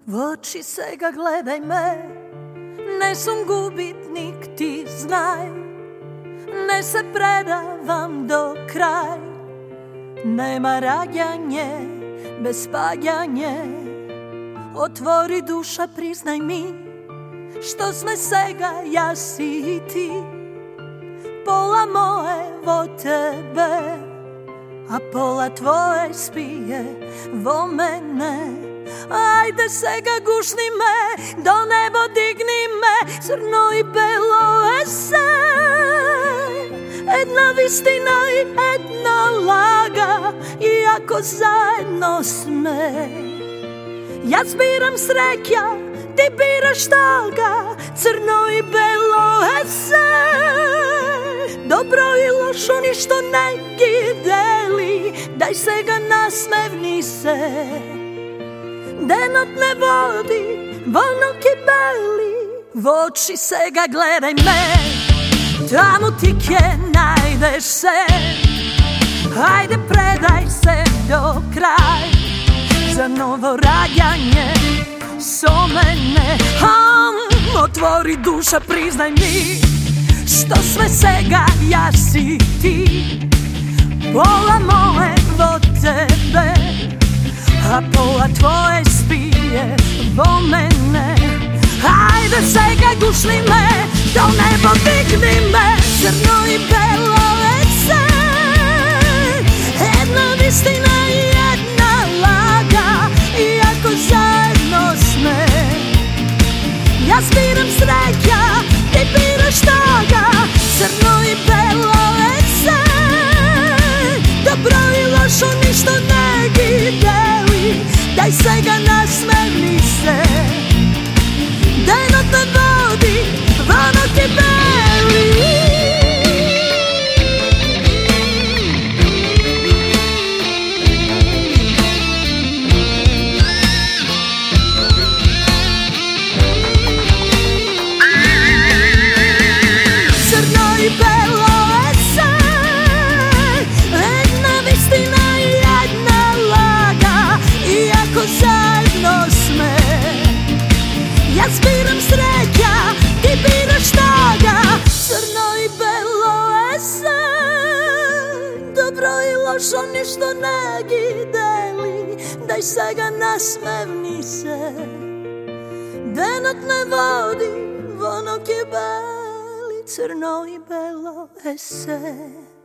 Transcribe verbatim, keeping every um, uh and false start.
V oči сега gledaj me, ne sam gubitnik, ti znaj, ne se predavam do kraj. Nema rađanje bez padjanje, otvori duša, priznaj mi, što sme sega ja si i ti. Pola moje vo tebe, a pola tvoje spije vo mene. Ajde sega gušni me, do nebo digni me, crno i belo ese. Jedna vistina i jedna laga, iako zajedno sme. Ja zbiram sreća, ti biraš toga, crno i belo ese. Dobro i lošo ništo ne deli, daj sega nasmevni se. Denot ne vodi, volno kibeli, v oči sega gledaj me, tamo ti kje najdeš se. Ajde predaj se do kraj, za novo rađanje so mene. um, Otvori duša, priznaj mi, što sve sega ja si ti. Pola moje vo tebe, a pola tvoje spije vo mene. Ajde sega gušni me, do nebo digni me, crno i belo ese. Jedna vistina i jedna laga, iako zajedno sme. Ja zbiram sreća, ti biraš toga, crno i belo ese. Dobro i lošo ništo ne deli, daj sega nasmevni se. Denot ne vodi, volno kibeli. Crno i belo ese, jedna vistina i jedna laga, iako zajedno sme. Ja zbiram sreća, ti biraš toga, crno i belo ese. Dobro i lošo ništo ne deli, daj sega nasmevni se. Denot ne vodi, volno kibeli, crno i belo ese.